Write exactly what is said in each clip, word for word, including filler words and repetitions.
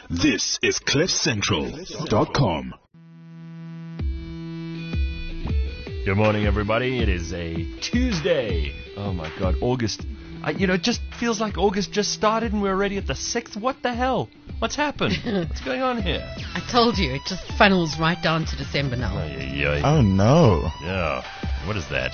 This is cliff central dot com. Good morning, everybody. It is a Tuesday. Oh, my God. August. I, you know, it just feels like August just started and we're already at the sixth. What the hell? What's happened? What's going on here? I told you, it just funnels right down to December now. Oh, yeah, yeah. Oh, no. Yeah. What is that?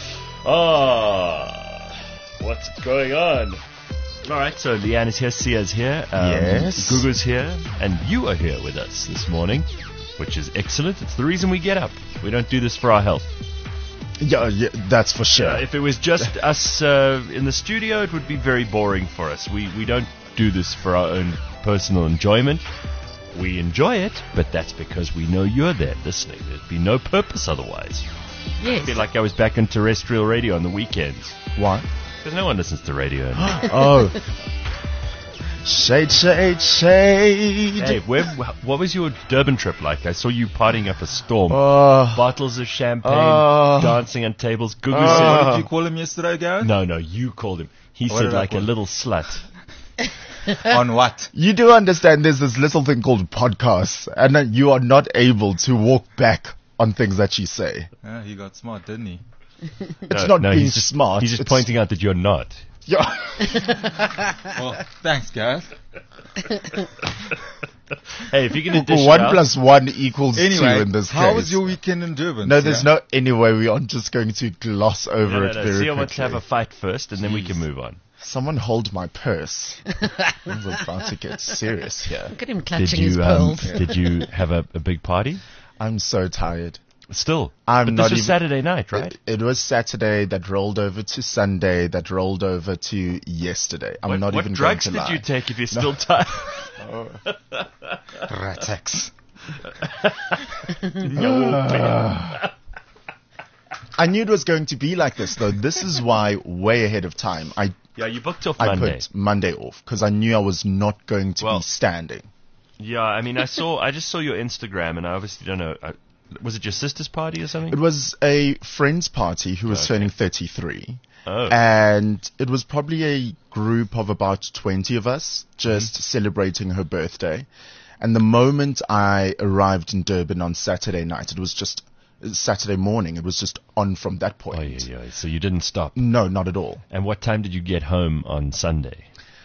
Ah, what's going on? All right, so Leanne is here, Sia's here, um, Yes. Gugu's here, and you are here with us this morning, which is excellent. It's the reason we get up. We don't do this for our health. Yeah, yeah, that's for sure. Uh, if it was just us uh, in the studio, it would be very boring for us. We we don't do this for our own personal enjoyment. We enjoy it, but that's because we know you're there listening. There'd be no purpose otherwise. Yes. I feel like I was back on terrestrial radio on the weekends. Why? Because no one listens to radio anymore. Oh. Shade, shade, shade. Hey, where, what was your Durban trip like? I saw you partying up a storm. Oh. Bottles of champagne, Oh. dancing on tables. Gugu Oh. said, What did you call him yesterday, Gareth? no, no, you called him. He What said did I like a call him? little slut. On what? You do understand there's this little thing called podcasts, and that you are not able to walk back on things that you say. Yeah, he got smart, didn't he? It's No, not no, being he's just, smart. He's just it's, pointing out that you're not. Yeah. Well, thanks, Gareth. Hey, if you're going to dish one it out, plus one equals Anyway, two in this how case. was your weekend in Durban? No, there's Sia? no anyway. We are just going to gloss over no, no, it no, very Sia wants to have quickly. a fight first, and then we can move on. Someone hold my purse. Things are about to get serious here. Look at him Did clutching his you um, pearls. did you have a, a big party? I'm so tired. Still, I'm but not this was even- Saturday night, right? It, it was Saturday that rolled over to Sunday that rolled over to yesterday. I'm what not what even drugs going to did lie. you take if you're still tired? Ratex. I knew it was going to be like this, though. This is why, way ahead of time, I Yeah, you booked off I Monday. put Monday off because I knew I was not going to Well- be standing. Yeah, I mean, I saw, I just saw your Instagram, and I obviously don't know. I, was it your sister's party or something? It was a friend's party who was Okay. turning thirty-three. Oh, And it was probably a group of about twenty of us just Mm-hmm. celebrating her birthday. And the moment I arrived in Durban on Saturday night, it was just Saturday morning. It was just on from that point. oh yeah, yeah. So you didn't stop. No, not at all. And what time did you get home on Sunday?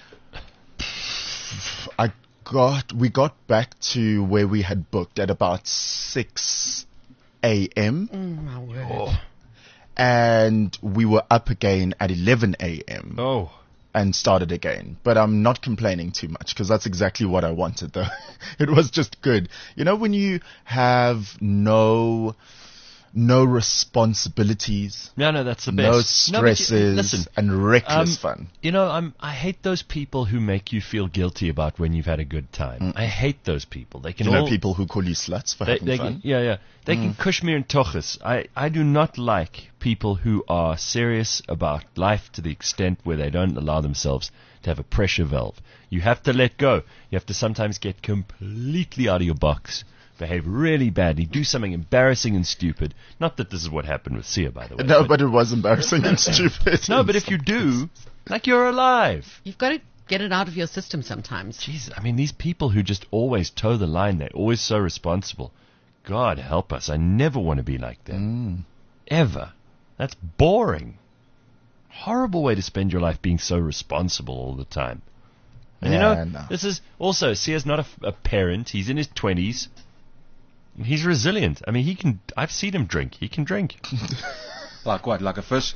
I got, we got back to where we had booked at about six a.m. Mm, my word. Oh, and we were up again at eleven a.m. oh. and started again. But I'm not complaining too much because that's exactly what I wanted though. It was just good. You know, when you have no, no responsibilities, No, no, that's the no best. No, but you- stresses, listen, and reckless um, fun. You know, I'm, I hate those people who make you feel guilty about when you've had a good time. I hate those people. They can You know, all, people who call you sluts for They, having they fun. can, yeah, yeah. They can kush me and tochus. I, I do not like people who are serious about life to the extent where they don't allow themselves to have a pressure valve. You have to let go. You have to sometimes get completely out of your box, behave really badly, do something embarrassing and stupid. Not that this is what happened with Sia, by the way. No, but it was embarrassing and stupid. no, but if you do, like you're alive. You've got to get it out of your system sometimes. Jeez, I mean, these people who just always toe the line, they're always so responsible. God help us. I never want to be like that. Mm. Ever. That's boring. Horrible way to spend your life being so responsible all the time. And you Yeah, know, no. this is also, Sia's not a, f- a parent. He's in his twenties. He's resilient. I mean, he can, I've seen him drink. He can drink. Like what? Like a fish?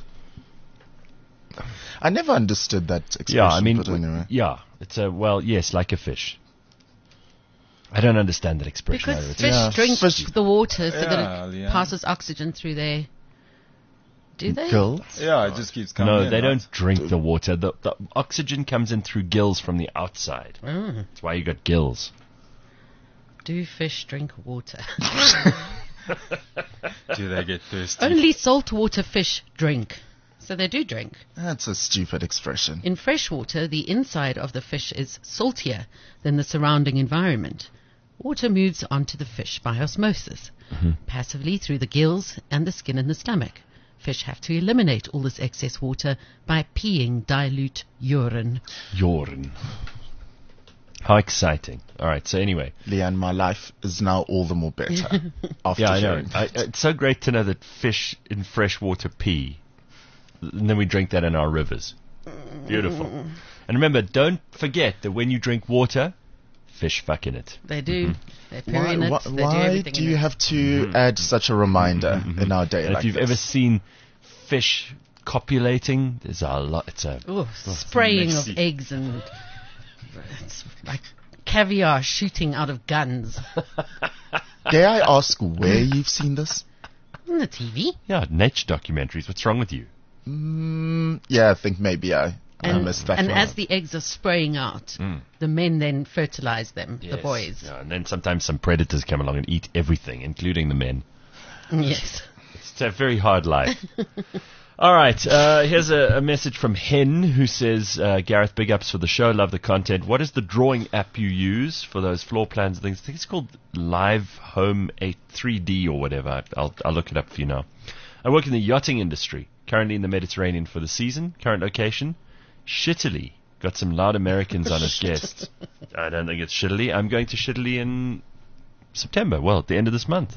I never understood that expression. Yeah, I mean, but anyway. yeah. It's a, well, yes, like a fish. I don't understand that expression either. Because It's- fish Yeah, drink fish- the water so Yeah, that it yeah. passes oxygen through their... Do they? Gills? Yeah, it just keeps coming No, in, they right? don't drink the water. The, the oxygen comes in through gills from the outside. Mm. That's why you got gills. Do fish drink water? Do they get thirsty? Only saltwater fish drink. So they do drink. That's a stupid expression. In freshwater, the inside of the fish is saltier than the surrounding environment. Water moves onto the fish by osmosis, Mm-hmm. passively through the gills and the skin in the stomach. Fish have to eliminate all this excess water by peeing dilute urine. Urine. How exciting. All right, so anyway. Leanne, my life is now all the more better after Yeah, I know. hearing I, that. it's so great to know that fish in freshwater pee, and then we drink that in our rivers. Beautiful. And remember, don't forget that when you drink water, fish fuck in it. They do. They poo Why, in it. why, They do why everything do in you it. have to add such a reminder in our day And like if you've this? ever seen fish copulating, there's a lot. It's a Ooh, spraying of messy. eggs and it's like caviar shooting out of guns Dare I ask where you've seen this? on the T V. yeah nature documentaries. What's wrong with you? Mm, yeah, I think maybe I, I And, missed that and one. as the eggs are spraying out, the men then fertilize them, the Yes. boys. Yeah, and then sometimes some predators come along and eat everything, including the men. Yes. It's a very hard life. All right, uh, here's a, a message from Hen who says, uh, Gareth, big ups for the show, love the content. What is the drawing app you use for those floor plans and things? I think it's called Live Home eight three D or whatever. I'll, I'll look it up for you now. I work in the yachting industry, currently in the Mediterranean for the season. Current location, Shittily. Got some loud Americans on as guests. I don't think it's Shittily. I'm going to Shittily in September, well, at the end of this month.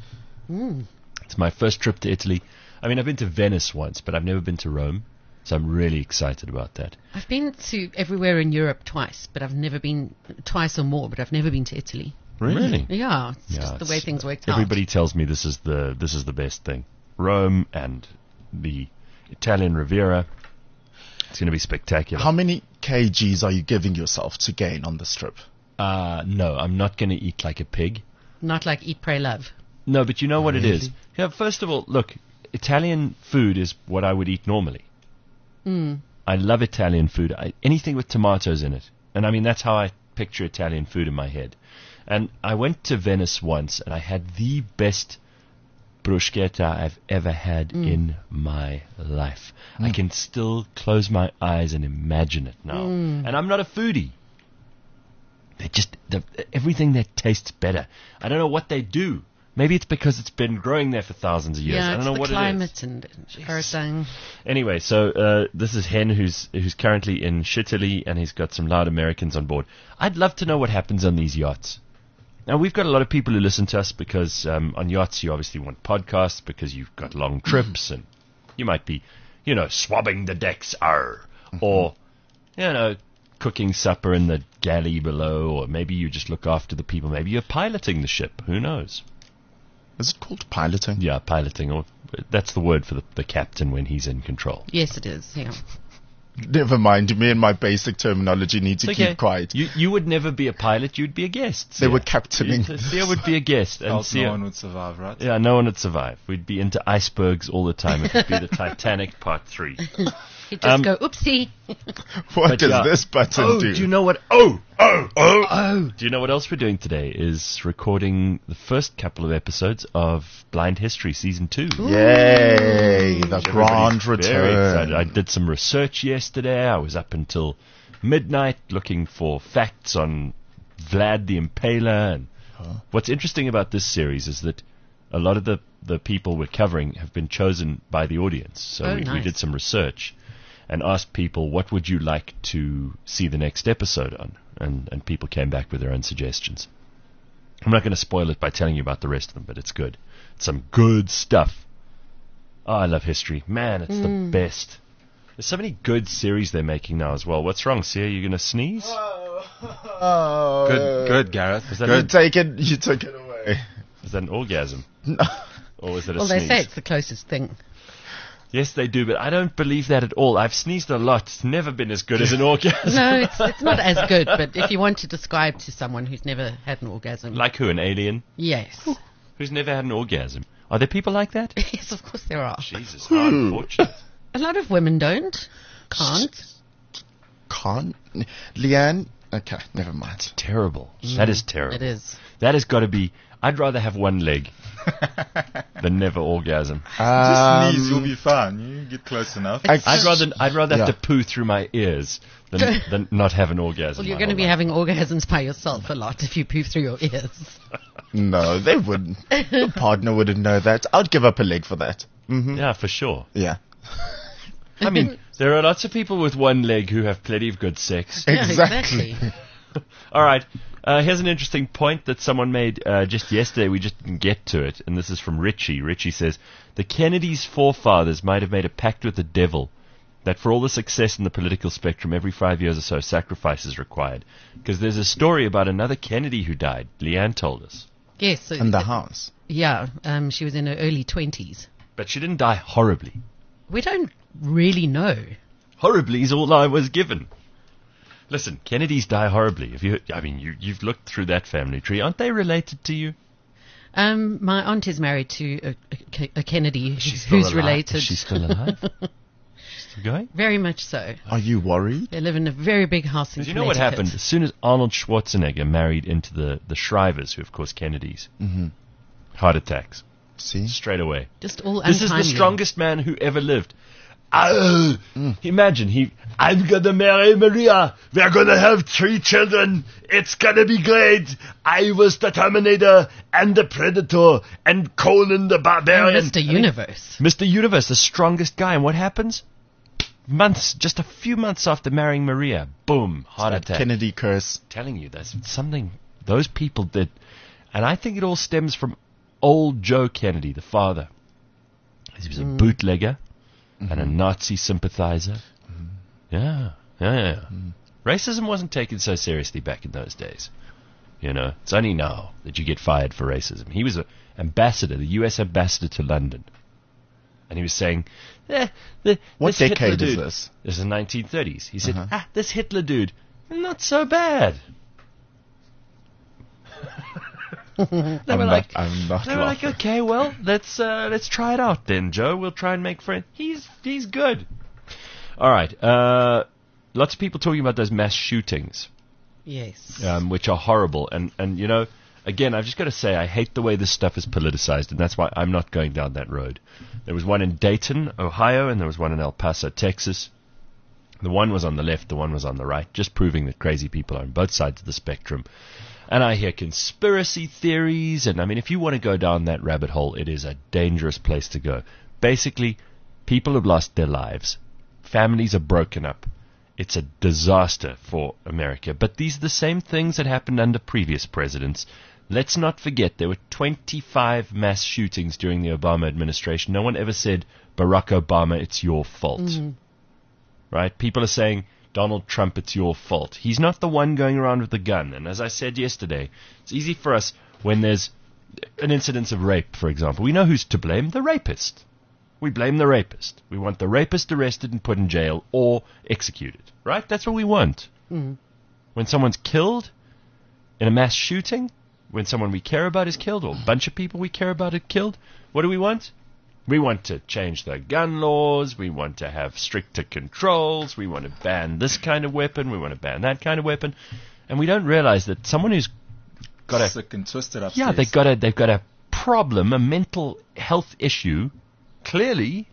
It's my first trip to Italy. I mean, I've been to Venice once, but I've never been to Rome, so I'm really excited about that. I've been to everywhere in Europe twice, but I've never been, twice or more, but I've never been to Italy. Really? Yeah, it's Yeah, just the it's- way things worked out. Everybody tells me this is the this is the best thing. Rome and the Italian Riviera. It's going to be spectacular. How many kgs are you giving yourself to gain on this trip? Uh, no, I'm not going to eat like a pig. Not like Eat, Pray, Love. No, but you know what it is. Really? Yeah, first of all, look, Italian food is what I would eat normally. Mm. I love Italian food. I, anything with tomatoes in it. And I mean, that's how I picture Italian food in my head. And I went to Venice once and I had the best bruschetta I've ever had in my life. I can still close my eyes and imagine it now. And I'm not a foodie. They just, the, everything there tastes better. I don't know what they do. Maybe it's because it's been growing there for thousands of years. Yeah, I don't it's know the what climate it is. and everything. Anyway, so uh, this is Hen, who's who's currently in Shittily, and he's got some loud Americans on board. I'd love to know what happens on these yachts. Now, we've got a lot of people who listen to us because um, on yachts you obviously want podcasts because you've got long trips and you might be, you know, swabbing the decks, arr, or, you know, cooking supper in the galley below, or maybe you just look after the people. Maybe you're piloting the ship. Who knows? Is it called piloting? Yeah, piloting, or that's the word for the, the captain when he's in control. Yes, it is. Yeah. Never mind. Me and my basic terminology need to It's okay. keep quiet. You you would never be a pilot. You'd be a guest. They Sia. were captaining. You- Sia would be a guest, and Else Sia, no one would survive, right? yeah, no one would survive. We'd be into icebergs all the time. It would be the Titanic Part Three. He'd just Um, go, oopsie. What But does yeah. this button Oh, do? do you know what? Oh, oh, oh, oh. Do you know what else we're doing today? Is recording the first couple of episodes of Blind History Season Two. Yay! The grand Everybody's very excited. return. I did some research yesterday. I was up until midnight looking for facts on Vlad the Impaler. And what's interesting about this series is that a lot of the, the people we're covering have been chosen by the audience. So Oh, we, we nice. did some research and asked people, what would you like to see the next episode on? And, and people came back with their own suggestions. I'm not going to spoil it by telling you about the rest of them, but it's good. It's some good stuff. Oh, I love history. Man, it's the best. There's so many good series they're making now as well. What's wrong, Sia? You going to sneeze? Oh, Good, good, Gareth. Is that, You an, take it. You took it away. is that an orgasm? Or is it a Well, they sneeze? say it's the closest thing. Yes, they do, but I don't believe that at all. I've sneezed a lot. It's never been as good as an orgasm. No, it's it's not as good, but if you want to describe to someone who's never had an orgasm, Like who? An alien? yes. Who's never had an orgasm? Are there people like that? Yes, of course there are. Jesus, how unfortunate. A lot of women don't, can't. Can't. Leanne. Okay, never mind. Terrible. That is terrible. It is. That has got to be... I'd rather have one leg than never orgasm. Just Um, sneeze, you'll be fine. You get close enough. I- I'd rather I'd rather have Yeah. to poo through my ears than, than not have an orgasm. Well, you're my going to whole be life. having orgasms by yourself a lot if you poo through your ears. No, they wouldn't. The partner wouldn't know that. I'd give up a leg for that. Mm-hmm. Yeah, for sure. Yeah. I mean, there are lots of people with one leg who have plenty of good sex. Yeah, Exactly. All right. Uh, here's an interesting point that someone made uh, just yesterday. We just didn't get to it, and this is from Richie. Richie says, the Kennedys' forefathers might have made a pact with the devil that for all the success in the political spectrum, every five years or so, sacrifice is required. Because there's a story about another Kennedy who died. Leanne told us. Yes. So, In the house. yeah, um, she was in her early twenties. But she didn't die horribly. We don't really know. Horribly is all I was given. Listen, Kennedys die horribly. If you, I mean, you, you've looked through that family tree. Aren't they related to you? Um, my aunt is married to a, a, a Kennedy She's still who's alive. related. Is she still alive? Still going? Very much so. Are you worried? They live in a very big house in Because you know what Connecticut. happened? As soon as Arnold Schwarzenegger married into the, the Shrivers, who of course Kennedys, Mm-hmm. heart attacks. See? Straight away. Just all This is untimely. the strongest man who ever lived. Uh, Imagine, he, I'm gonna marry Maria. We're gonna have three children. It's gonna be great. I was the Terminator and the Predator and Conan the Oh, Barbarian. Mister I mean, Universe. Mister Universe, the strongest guy. And what happens? Months, just a few months after marrying Maria, boom, heart That attack. Kennedy curse. Telling you, there's something those people did. And I think it all stems from old Joe Kennedy, the father. He was a bootlegger and a Nazi sympathizer. Yeah, yeah, yeah. Racism wasn't taken so seriously back in those days. You know, it's only now that you get fired for racism. He was an ambassador, the U S ambassador to London. And he was saying, eh, the, What this Hitler decade is dude- this? This is the nineteen thirties. He said, Uh-huh. ah, this Hitler dude, not so bad. they I'm were not, like, I'm not they were like, laughing. okay, well, let's uh, let's try it out then, Joe. We'll try and make friends. He's he's good. All right. Uh, lots of people talking about those mass shootings, Yes. um, which are horrible. And and you know, again, I've just got to say, I hate the way this stuff is politicized, and that's why I'm not going down that road. There was one in Dayton, Ohio, and there was one in El Paso, Texas. The one was on the left, the one was on the right, just proving that crazy people are on both sides of the spectrum. And I hear conspiracy theories, and I mean, if you want to go down that rabbit hole, it is a dangerous place to go. Basically, people have lost their lives. Families are broken up. It's a disaster for America. But these are the same things that happened under previous presidents. Let's not forget there were twenty-five mass shootings during the Obama administration. No one ever said, Barack Obama, it's your fault. Right? People are saying, Donald Trump, it's your fault. He's not the one going around with a gun. And as I said yesterday, it's easy for us when there's an incidence of rape, for example. We know who's to blame, the rapist. We blame the rapist. We want the rapist arrested and put in jail or executed. Right? That's what we want. Mm. When someone's killed in a mass shooting, when someone we care about is killed, or a bunch of people we care about are killed, what do we want? We want to change the gun laws. We want to have stricter controls. We want to ban this kind of weapon. We want to ban that kind of weapon. And we don't realize that someone who's got a Sick and twisted upstairs. yeah, they've got a they've got a problem, a mental health issue, clearly.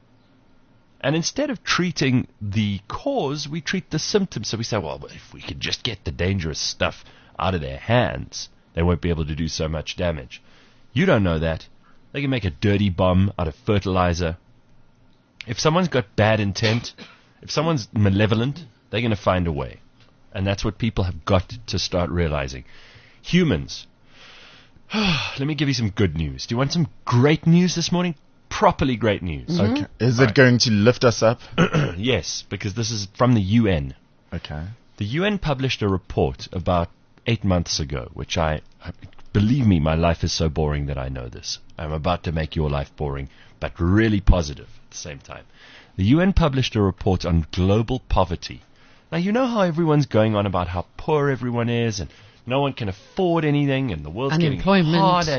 And instead of treating the cause, we treat the symptoms. So we say, well, if we could just get the dangerous stuff out of their hands, they won't be able to do so much damage. You don't know that. They can make a dirty bomb out of fertilizer. If someone's got bad intent, if someone's malevolent, they're going to find a way. And that's what people have got to start realizing. Humans. Let me give you some good news. Do you want some great news this morning? Properly great news. Okay. Is it going to lift us up? Yes, because this is from the U N. Okay. The U N published a report about eight months ago, which I, I believe me, my life is so boring that I know this. I'm about to make your life boring, but really positive at the same time. The U N published a report on global poverty. Now, you know how everyone's going on about how poor everyone is and no one can afford anything and the world's getting Unemployment. harder.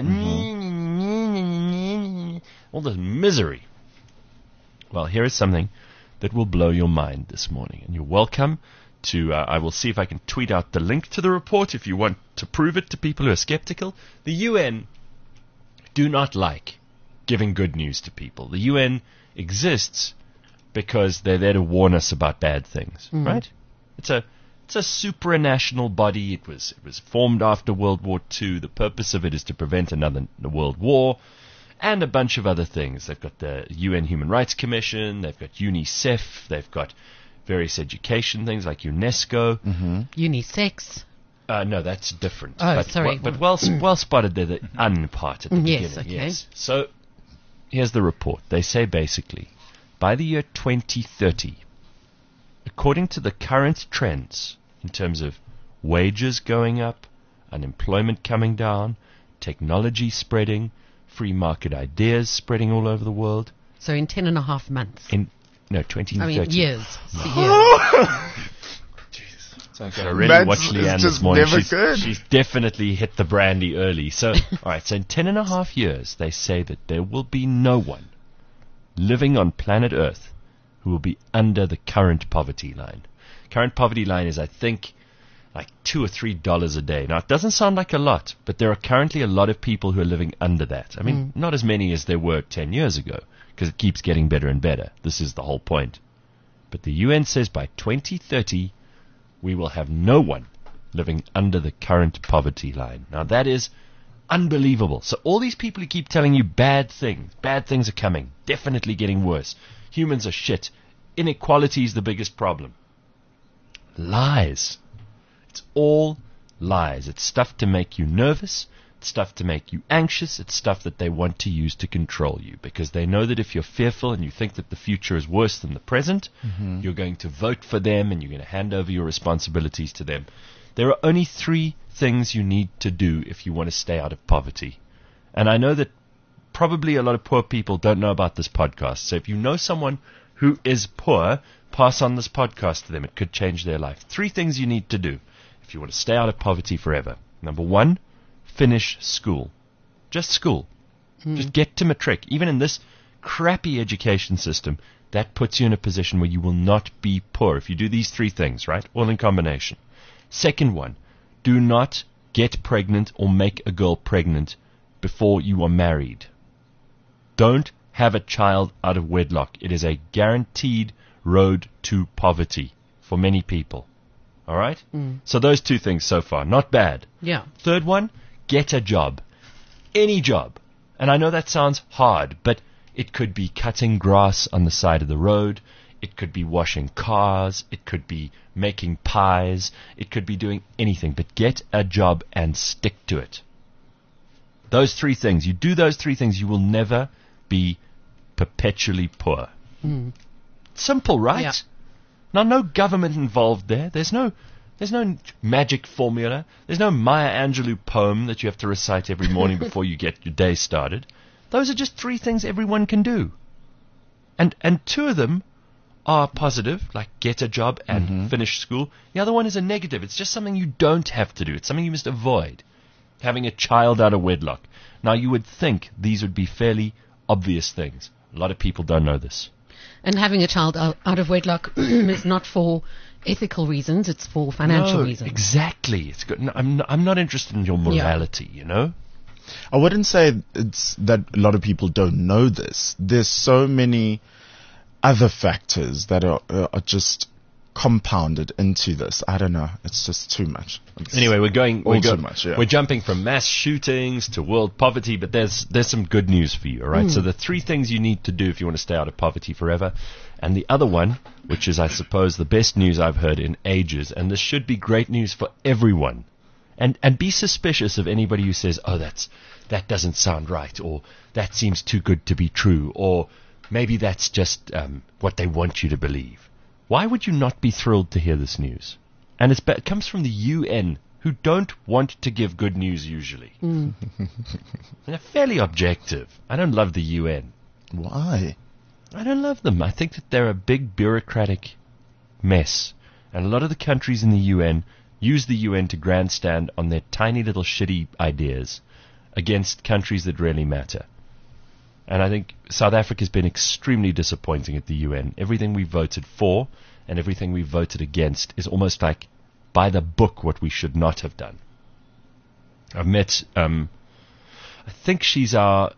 All this misery. Well, here is something that will blow your mind this morning. And you're welcome to, uh, I will see if I can tweet out the link to the report if you want to prove it to people who are skeptical. The U N do not like giving good news to people. The U N exists because they're there to warn us about bad things, right? It's a it's a supranational body. It was it was formed after World War Two. The purpose of it is to prevent another world war and a bunch of other things. They've got the U N Human Rights Commission. They've got UNICEF. They've got various education things like UNESCO. Unisex. Uh, no, that's different. Oh, but, sorry. Well, but well, well spotted there, the un part at the Yes, beginning. okay. Yes. So here's the report. They say basically, by the year twenty thirty, according to the current trends in terms of wages going up, unemployment coming down, technology spreading, free market ideas spreading all over the world, So in ten and a half months. in no twenty thirty. I mean, years. years. So I really Mads watched is Leanne this just morning. never She's, good. she's definitely hit the brandy early. So, all right. So in ten and a half years, they say that there will be no one living on planet Earth who will be under the current poverty line. Current poverty line is, I think, like two or three dollars a day. Now, it doesn't sound like a lot, but there are currently a lot of people who are living under that. I mean, not as many as there were ten years ago, because it keeps getting better and better. This is the whole point. But the U N says by twenty thirty, we will have no one living under the current poverty line. Now, that is unbelievable. So all these people who keep telling you bad things, bad things are coming, definitely getting worse, humans are shit, inequality is the biggest problem. Lies. It's all lies. It's stuff to make you nervous. It's stuff to make you anxious. It's stuff that they want to use to control you, because they know that if you're fearful and you think that the future is worse than the present, Mm-hmm. you're going to vote for them and you're going to hand over your responsibilities to them. There are only three things you need to do if you want to stay out of poverty. And I know that probably a lot of poor people don't know about this podcast. So if you know someone who is poor, pass on this podcast to them. It could change their life. Three things you need to do if you want to stay out of poverty forever. Number one, finish school. Just school. Just get to matric. Even in this crappy education system, that puts you in a position where you will not be poor if you do these three things, right? All in combination. Second one, do not get pregnant or make a girl pregnant before you are married. Don't have a child out of wedlock. It is a guaranteed road to poverty for many people. All right? Mm. So those two things so far, not bad. Yeah. Third one, get a job. Any job. And I know that sounds hard, but it could be cutting grass on the side of the road. It could be washing cars. It could be making pies. It could be doing anything. But get a job and stick to it. Those three things. You do those three things, you will never be perpetually poor. Mm. Simple, right? Yeah. Now, no government involved there. There's no, there's no magic formula. There's no Maya Angelou poem that you have to recite every morning before you get your day started. Those are just three things everyone can do. And and two of them are positive, like get a job and Mm-hmm. finish school. The other one is a negative. It's just something you don't have to do. It's something you must avoid. Having a child out of wedlock. Now, you would think these would be fairly obvious things. A lot of people don't know this. And having a child out, out of wedlock is not for ethical reasons, it's for financial no, reasons. Exactly. It's good. No, I'm, not, I'm not interested in your morality, you know? I wouldn't say it's that a lot of people don't know this. There's so many other factors that are, uh, are just compounded into this. I don't know. It's just too much. It's Anyway, we're going. all We're, go, too much, yeah. we're jumping from mass shootings to world poverty, but there's there's some good news for you, all right? So the three things you need to do if you want to stay out of poverty forever, and the other one, which is I suppose the best news I've heard in ages, and this should be great news for everyone, and and be suspicious of anybody who says, oh, that's that doesn't sound right, or that seems too good to be true, or maybe that's just um, what they want you to believe. Why would you not be thrilled to hear this news? And it's, it comes from the U N, who don't want to give good news usually. Mm. They're fairly objective. I don't love the U N. Why? I don't love them. I think that they're a big bureaucratic mess. And a lot of the countries in the U N use the U N to grandstand on their tiny little shitty ideas against countries that really matter. And I think South Africa's been extremely disappointing at the U N. Everything we voted for and everything we voted against is almost like by the book what we should not have done. I've met, um, I think she's our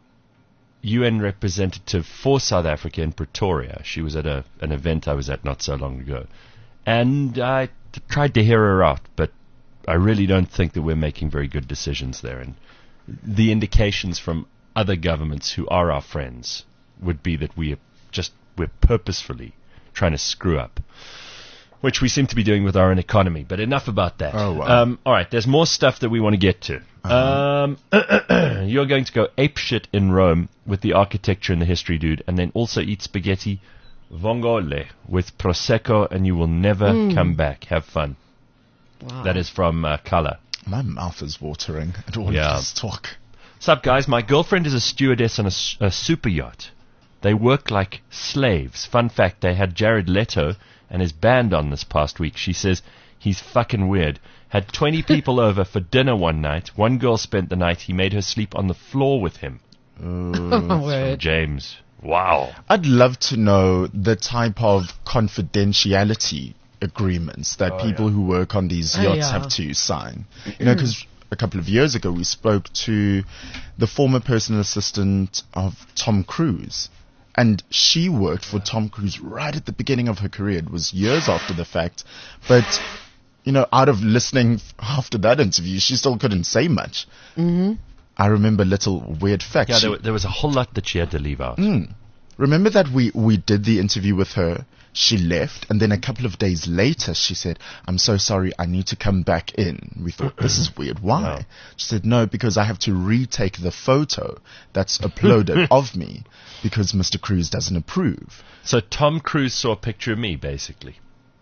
U N representative for South Africa in Pretoria. She was at a, an event I was at not so long ago. And I t- tried to hear her out, but I really don't think that we're making very good decisions there. And the indications from other governments who are our friends would be that we are just, we're purposefully trying to screw up. which we seem to be doing with our own economy. But enough about that. Oh, wow. Um, all right, there's more stuff that we want to get to. Um, you're going to go apeshit in Rome with the architecture and the history, dude, and then also eat spaghetti vongole with prosecco, and you will never come back. Have fun. Wow. That is from uh, Kala. My mouth is watering at all Yeah. of this talk. What's up, guys? My girlfriend is a stewardess on a, s- a super yacht. They work like slaves. Fun fact, they had Jared Leto and his band on this past week. She says he's fucking weird. Had twenty people over for dinner one night. One girl spent the night. He made her sleep on the floor with him. Oh, From word. James. Wow. I'd love to know the type of confidentiality agreements that Oh, people yeah. who work on these Oh, yachts yeah. have to sign. You know, because a couple of years ago we spoke to the former personal assistant of Tom Cruise. And she worked for Tom Cruise right at the beginning of her career. It was years after the fact. But, you know, out of listening after that interview, she still couldn't say much. Mm-hmm. I remember little weird facts. Yeah, She- there, wa- there was a whole lot that she had to leave out. Mm. Remember that we, we did the interview with her, she left, and then a couple of days later she said, I'm so sorry, I need to come back in. We thought, this is weird. Why? Wow. She said, no, because I have to retake the photo that's uploaded of me because Mister Cruz doesn't approve. So Tom Cruise saw a picture of me, basically.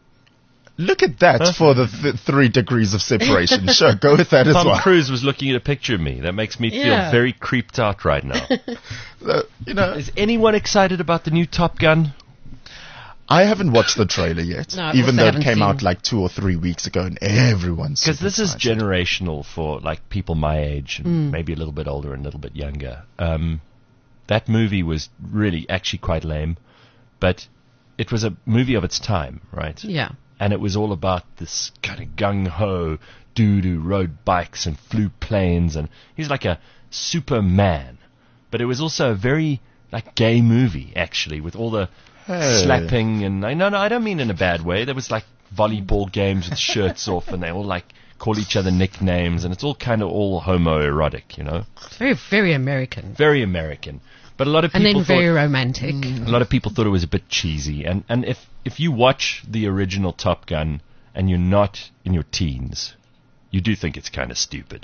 Look at that for the th- three degrees of separation. Sure, go with that as Tom well. Cruise was looking at a picture of me. That makes me feel Yeah. very creeped out right now. Uh, you know, Is anyone excited about the new Top Gun? I haven't watched the trailer yet, No, I even also though it haven't came seen- out like two or three weeks ago, and everyone's Because super this is excited. generational for like people my age and maybe a little bit older and a little bit younger. Um, that movie was really actually quite lame, but it was a movie of its time, right? Yeah. And it was all about this kind of gung-ho dude who rode bikes and flew planes, and he's like a Superman. But it was also a very like gay movie, actually, with all the Hey. slapping and I no no I don't mean in a bad way. There was like volleyball games with shirts off, and they all like call each other nicknames, and it's all kind of all homoerotic, you know, It's very, very American. very American. But a lot of And people then thought very romantic. a lot of people thought it was a bit cheesy. And, and if, if you watch the original Top Gun and you're not in your teens, you do think it's kind of stupid.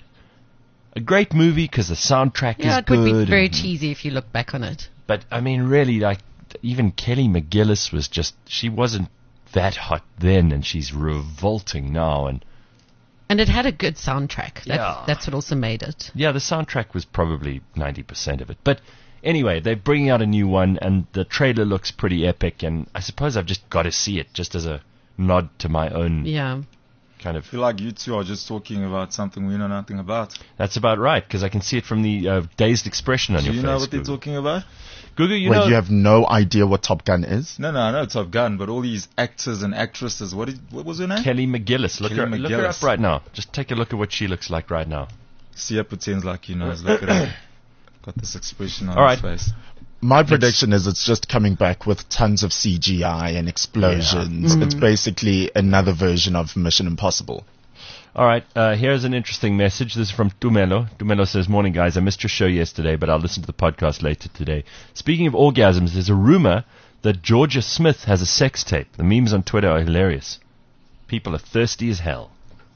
A great movie because the soundtrack Yeah, is it would be good. very and- cheesy if you look back on it. But, I mean, really, like, even Kelly McGillis was just, she wasn't that hot then, and she's revolting now. And, And it had a good soundtrack. That's, Yeah. that's what also made it. yeah, the soundtrack was probably ninety percent of it. But anyway, they're bringing out a new one, and the trailer looks pretty epic, and I suppose I've just got to see it just as a nod to my own Yeah. kind of... I feel like you two are just talking about something we know nothing about. That's about right, because I can see it from the uh, dazed expression on Do your you face. know what they're Gugu. talking about? Gugu, you Wait, know... you have no idea what Top Gun is? No, no, I know Top Gun, but all these actors and actresses, what did, what was her name? Kelly McGillis. Look, Kelly her, look her McGillis. up right now. Just take a look at what she looks like right now. Sia pretends like he knows. Look at her. Got this expression on All his right. face. My prediction is it's just coming back with tons of C G I and explosions. It's basically another version of Mission Impossible. All right, uh, here's an interesting message. This is from Tumelo. Tumelo says, morning, guys. I missed your show yesterday, but I'll listen to the podcast later today. Speaking of orgasms, there's a rumor that Georgia Smith has a sex tape. The memes on Twitter are hilarious. People are thirsty as hell.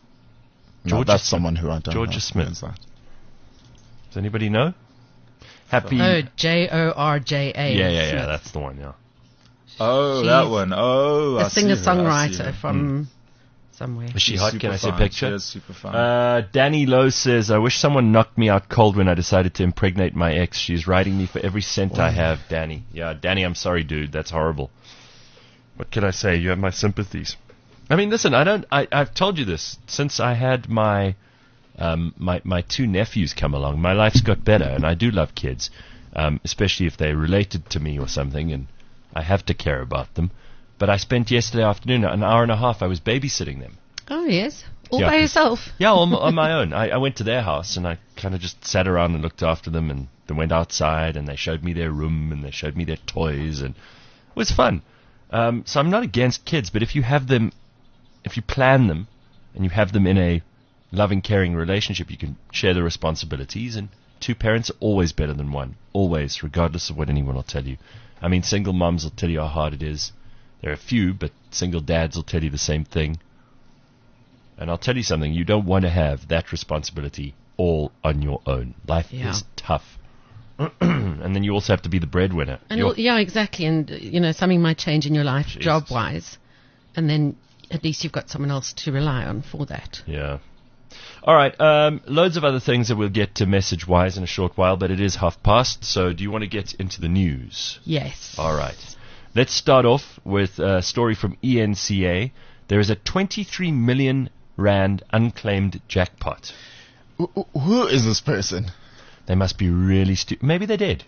No, Georgia that's Smith. someone who I don't Georgia know. Smith. Who is that? Does anybody know? Happy... Oh, J O R J A. yeah, yeah, yeah, Smith. that's the one, yeah. Oh, She's that one. Oh, I A see her, I see singer-songwriter her. from somewhere. Is she She's hot? super Can I see a fine. picture? She is super fine. Uh, Danny Lowe says, I wish someone knocked me out cold when I decided to impregnate my ex. She's riding me for every cent I have, Danny. Yeah, Danny, I'm sorry, dude. That's horrible. What can I say? You have my sympathies. I mean, listen, I don't, I, I've told you this. Since I had my, um, my, my two nephews come along, my life's got better, and I do love kids, um, especially if they're related to me or something, and I have to care about them. But I spent yesterday afternoon, an hour and a half, I was babysitting them. Oh, yes. All Yeah. by yourself. Yeah, on, on my own. I, I went to their house and I kind of just sat around and looked after them, and they went outside and they showed me their room and they showed me their toys, and it was fun. Um, so I'm not against kids, but if you have them, if you plan them and you have them in a loving, caring relationship, you can share the responsibilities, and two parents are always better than one. Always, regardless of what anyone will tell you. I mean, single moms will tell you how hard it is. There are a few, but single dads will tell you the same thing. And I'll tell you something, you don't want to have that responsibility all on your own. Life Yeah. is tough. And then you also have to be the breadwinner. And You're- al- yeah, exactly. And, uh, you know, something might change in your life Jesus. job-wise. And then at least you've got someone else to rely on for that. Yeah. All right. Um, loads of other things that we'll get to message-wise in a short while, but it is half past. So do you want to get into the news? Yes. All right. Let's start off with a story from E N C A. There is a twenty-three million rand unclaimed jackpot. Wh- wh- Who is this person? They must be really stupid. Maybe they did.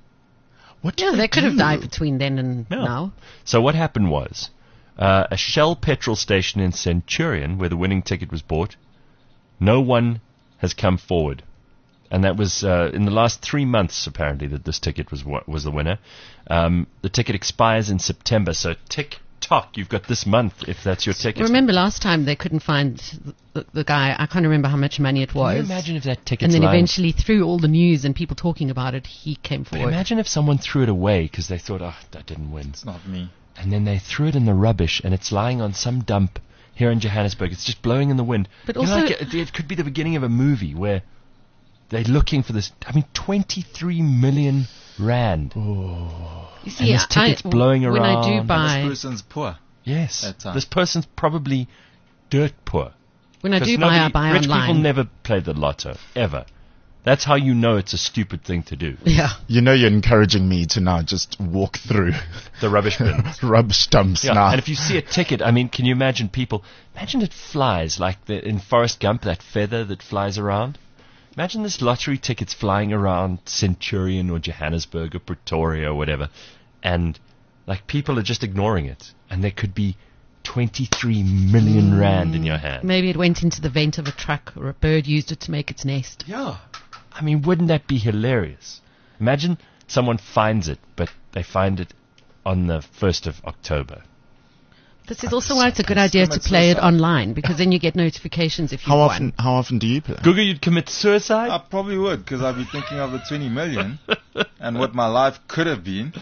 What do Yeah, they could have do? died between then and Yeah. now. So what happened was, uh, a Shell petrol station in Centurion, where the winning ticket was bought, no one has come forward. And that was uh, in the last three months, apparently, that this ticket was wa- was the winner. Um, the ticket expires in September, so tick-tock, you've got this month if that's your ticket. Remember last time they couldn't find the, the guy. I can't remember how much money it was. Can you imagine if that ticket's and then lying? eventually, through all the news and people talking about it, he came But forward. imagine if someone threw it away because they thought, oh, that didn't win. It's not me. And then they threw it in the rubbish, and it's lying on some dump here in Johannesburg. It's just blowing in the wind. But You know, also- like, it, it could be the beginning of a movie where they're looking for this. I mean, twenty-three million rand. You see, and this I- ticket's blowing when I do around. And buy, this person's poor. Yes, That time. this person's probably dirt poor. when I 'Cause do buy, I nobody- buy rich online. people never play the lotto ever. That's how you know it's a stupid thing to do. Yeah. You know you're encouraging me to now just walk through The rubbish bins. rubbish dumps Yeah, now. and if you see a ticket, I mean, can you imagine people? Imagine it flies like the, in Forrest Gump, that feather that flies around. Imagine this lottery ticket's flying around Centurion or Johannesburg or Pretoria or whatever, and like people are just ignoring it, and there could be twenty-three million rand in your hand. Maybe it went into the vent of a truck or a bird used it to make its nest. Yeah, I mean, wouldn't that be hilarious? Imagine someone finds it, but they find it on the first of October. This is also why it's a good idea to Commit play it suicide. online, because then you get notifications if you how won. often? How often do you play? Google, you'd commit suicide? I probably would, because I'd be thinking of the twenty million and what my life could have been.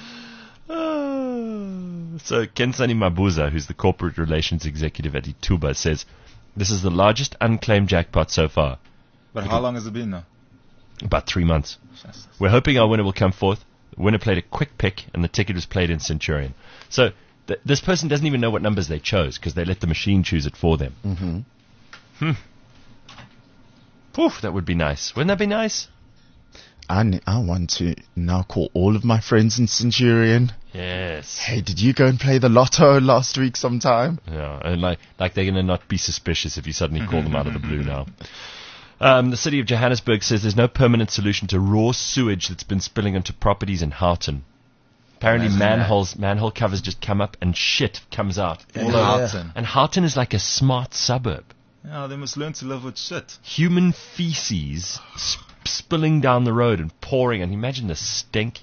Uh, so Kensani Mabuza, who's the corporate relations executive at Ituba, says this is the largest unclaimed jackpot so far. But how long has it been now? About three months. We're hoping our winner will come forth. The winner played a quick pick, and the ticket was played in Centurion. So th- this person doesn't even know what numbers they chose because they let the machine choose it for them. Mm-hmm. Hmm. Poof, that would be nice. Wouldn't that be nice? I, ne- I want to now call all of my friends in Centurion. Yes. Hey, did you go and play the lotto last week sometime? Yeah, and like like they're going to not be suspicious if you suddenly call them out of the blue now. Um, the city of Johannesburg says there's no permanent solution to raw sewage that's been spilling onto properties in Houghton. Apparently Imagine that. manholes, manhole covers just come up and shit comes out. All Yeah. of Houghton. And Houghton is like a smart suburb. Yeah, they must learn to live with shit. Human feces sp- spilling down the road and pouring. And imagine the stink.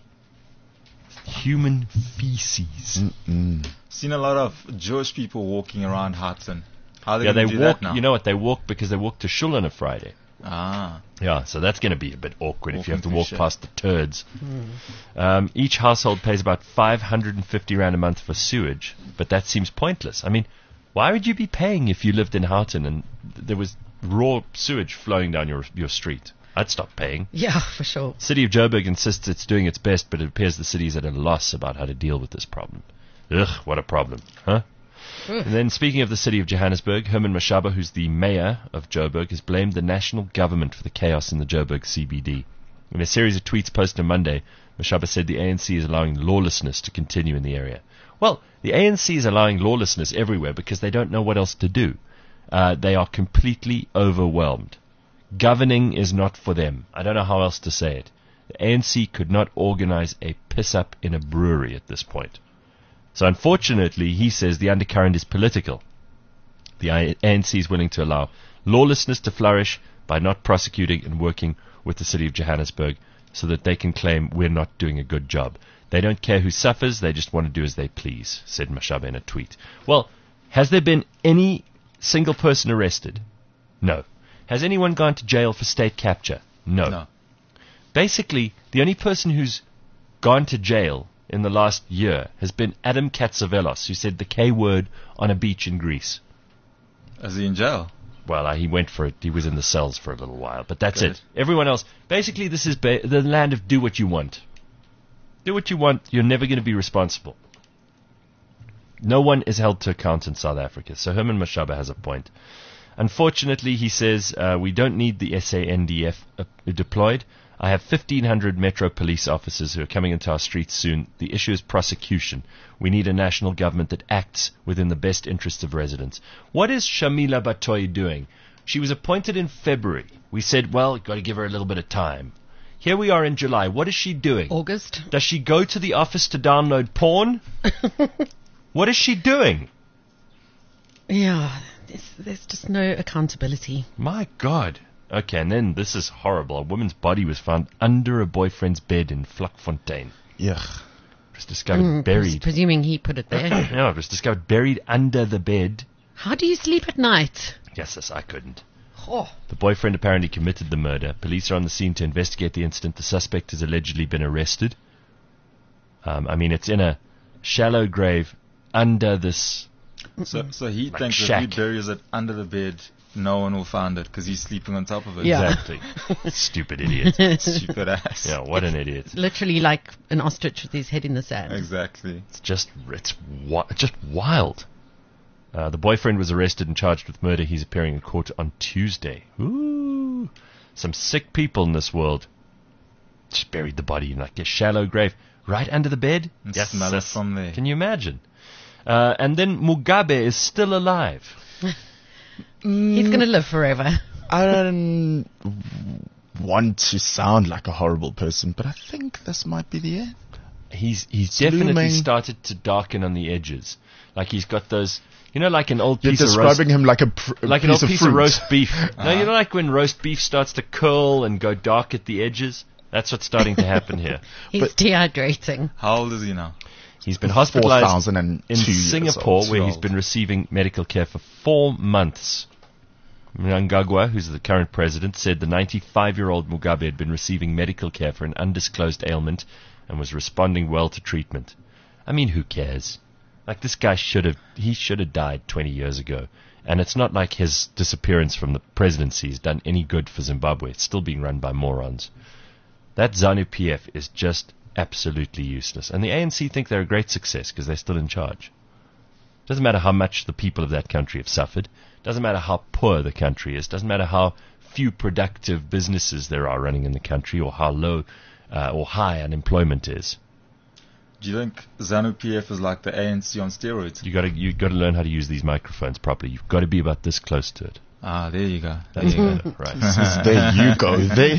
Human feces. Mm. Seen a lot of Jewish people walking around Houghton. How are they Yeah, they going to do walk. that now? You know what? They walk because they walk to shul on a Friday. Ah. Yeah, so that's going to be a bit awkward if you Walking have to through walk shit. past the turds. Um, each household pays about five hundred fifty rand a month for sewage, but that seems pointless. I mean, why would you be paying if you lived in Houghton and th- there was raw sewage flowing down your your street? I'd stop paying. Yeah, for sure. City of Joburg insists it's doing its best, but it appears the city is at a loss about how to deal with this problem. Ugh, what a problem, huh? And then speaking of the city of Johannesburg, Herman Mashaba, who's the mayor of Joburg, has blamed the national government for the chaos in the Joburg C B D. In a series of tweets posted on Monday, Mashaba said the A N C is allowing lawlessness to continue in the area. Well, the A N C is allowing lawlessness everywhere because they don't know what else to do. Uh, they are completely overwhelmed. Governing is not for them. I don't know how else to say it. The A N C could not organize a piss-up in a brewery at this point. So unfortunately, he says the undercurrent is political. The A N C is willing to allow lawlessness to flourish by not prosecuting and working with the city of Johannesburg so that they can claim we're not doing a good job. They don't care who suffers, they just want to do as they please, said Mashaba in a tweet. Well, has there been any single person arrested? No. Has anyone gone to jail for state capture? No. No. Basically, the only person who's gone to jail in the last year has been Adam Katsavelos, who said the K word on a beach in Greece. Is he in jail? Well, uh, he went for it. He was in the cells for a little while, but that's Good. it. Everyone else, basically, this is ba- the land of do what you want. Do what you want. You're never going to be responsible. No one is held to account in South Africa. So Herman Mashaba has a point. Unfortunately, he says, uh, we don't need the S A N D F uh, deployed. I have fifteen hundred Metro police officers who are coming into our streets soon. The issue is prosecution. We need a national government that acts within the best interests of residents. What is Shamila Batoyi doing? She was appointed in February. We said, well, got to give her a little bit of time. Here we are in July. What is she doing? August. Does she go to the office to download porn? What is she doing? Yeah, there's, there's just no accountability. My God. Okay, and then this is horrible. A woman's body was found under a boyfriend's bed in Vlakfontein. Yuck. It was discovered Mm, pres- buried. presuming he put it there. No, it was discovered buried under the bed. How do you sleep at night? Yes, yes, I couldn't. Oh. The boyfriend apparently committed the murder. Police are on the scene to investigate the incident. The suspect has allegedly been arrested. Um, I mean, it's in a shallow grave under this. So, so he Like thinks shack. if he buries it under the bed, no one will find it because he's sleeping on top of it. Yeah. Exactly. Stupid idiot. Stupid ass. Yeah, what an idiot. Literally like an ostrich with his head in the sand. Exactly. It's just, it's wi- just wild. Uh, the boyfriend was arrested and charged with murder. He's appearing in court on Tuesday. Ooh. Some sick people in this world. Just buried the body in like a shallow grave right under the bed. And smell it from there. Can you imagine? Uh, and then Mugabe is still alive. He's going to live forever. I don't want to sound like a horrible person, but I think this might be the end. He's he's It's definitely looming. started to darken on the edges. Like he's got those, you know, like an old You're piece of roast, describing him like a, pr- a like an piece old of piece fruit. of roast beef. No, Uh-huh. you know, like when roast beef starts to curl and go dark at the edges. That's what's starting to happen here. He's But- dehydrating. How old is he now? He's been hospitalized four thousand two in years Singapore, old. where he's old. been receiving medical care for four months. Mnangagwa, who's the current president, said the ninety-five-year-old Mugabe had been receiving medical care for an undisclosed ailment and was responding well to treatment. I mean, who cares? Like, this guy should have, he should have died twenty years ago. And it's not like his disappearance from the presidency has done any good for Zimbabwe. It's still being run by morons. That ZANU-P F is just absolutely useless. And the A N C think they're a great success because they're still in charge. Doesn't matter how much the people of that country have suffered. Doesn't matter how poor the country is. Doesn't matter how few productive businesses there are running in the country or how low uh, or high unemployment is. Do you think ZANU-P F is like the A N C on steroids? You got to you got to learn how to use these microphones properly. You've got to be about this close to it. Ah, there you go. That's it, right. There you go. There.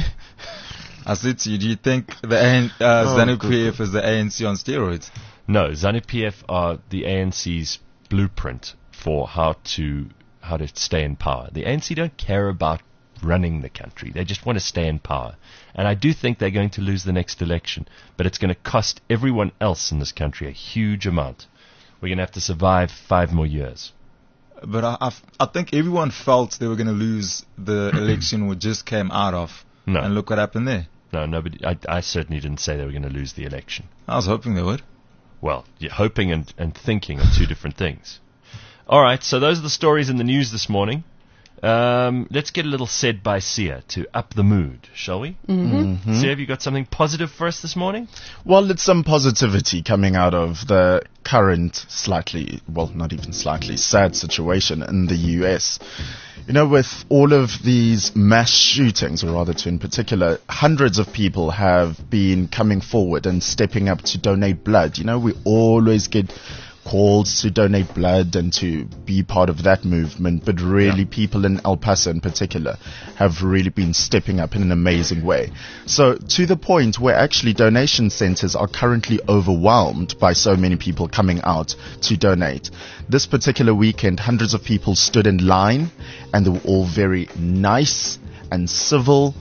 I said to you, do you think the A N, uh, Oh, ZANU-P good, F is the A N C on steroids? No, ZANU-P F are the A N C's blueprint for how to how to stay in power. The A N C don't care about running the country. They just want to stay in power. And I do think they're going to lose the next election, but it's going to cost everyone else in this country a huge amount. We're going to have to survive five more years. But I, I, I think everyone felt they were going to lose the election we just came out of. No. And look what happened there. No, nobody. I, I certainly didn't say they were going to lose the election. I was hoping they would. Well, yeah, hoping and, and thinking are two different things. All right, so those are the stories in the news this morning. Um, let's get a little said by Sia to up the mood, shall we? Mm-hmm. Sia, have you got something positive for us this morning? Well, it's some positivity coming out of the current slightly, well, not even slightly, sad situation in the U S. You know, with all of these mass shootings, or rather two in particular, hundreds of people have been coming forward and stepping up to donate blood. You know, we always get calls to donate blood and to be part of that movement, but really Yeah. people in El Paso in particular have really been stepping up in an amazing way. So to the point where actually donation centers are currently overwhelmed by so many people coming out to donate. This particular weekend, hundreds of people stood in line and they were all very nice and civil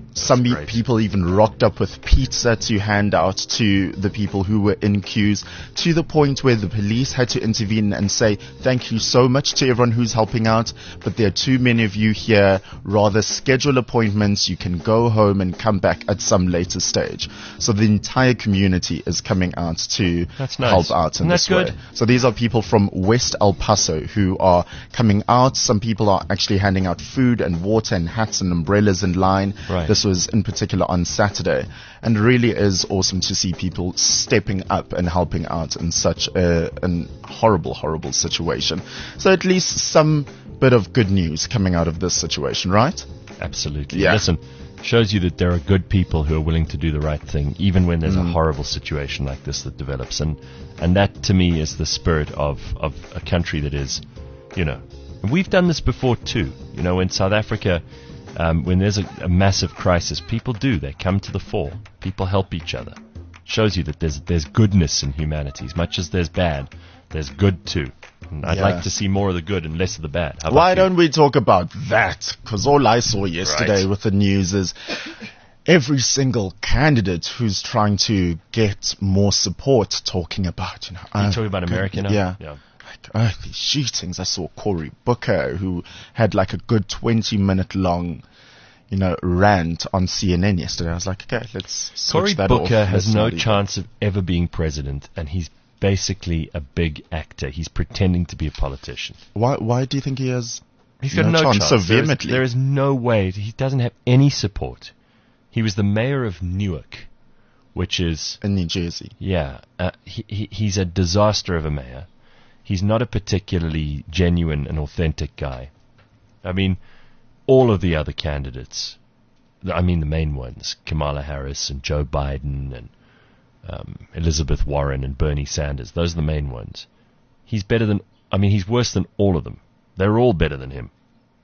Some e- great. people even rocked up with pizza to hand out to the people who were in queues, to the point where the police had to intervene and say, thank you so much to everyone who's helping out, but there are too many of you here. Rather schedule appointments. You can go home and come back at some later stage. So the entire community is coming out to That's nice. help out in Isn't this that good? way. So these are people from West El Paso who are coming out. Some people are actually handing out food and water and hats and umbrellas in line. Right. This was in particular on Saturday, and it really is awesome to see people stepping up and helping out in such a an horrible, horrible situation. So at least some bit of good news coming out of this situation, right? Absolutely. Yeah. Listen, shows you that there are good people who are willing to do the right thing, even when there's a horrible situation like this that develops. And and that, to me, is the spirit of, of a country that is, you know, and we've done this before too. You know, in South Africa, um, when there's a, a massive crisis, people do. They come to the fore. People help each other. Shows you that there's there's goodness in humanity. As much as there's bad, there's good too. And I'd Yeah. like to see more of the good and less of the bad. How about Why you? don't we talk about that? Because all I saw yesterday Right. with the news is every single candidate who's trying to get more support talking about, you know, You're uh, talking about America now? Yeah. Yeah. Like, oh, these shootings. I saw Cory Booker, who had like a good twenty minute long, you know, rant on C N N yesterday. I was like, okay, let's Cory switch that Booker off. has Let's no not even- chance of ever being president, and he's basically a big actor. He's pretending to be a politician. Why, why do you think he has He's got no, no chance chance. so There is- vehemently? there is no way. He doesn't have any support. He was the mayor of Newark, which is, in New Jersey? yeah, uh, he, he, he's a disaster of a mayor. He's not a particularly genuine and authentic guy. I mean, all of the other candidates, I mean the main ones, Kamala Harris and Joe Biden and um, Elizabeth Warren and Bernie Sanders, those are the main ones. He's better than, I mean, he's worse than all of them. They're all better than him.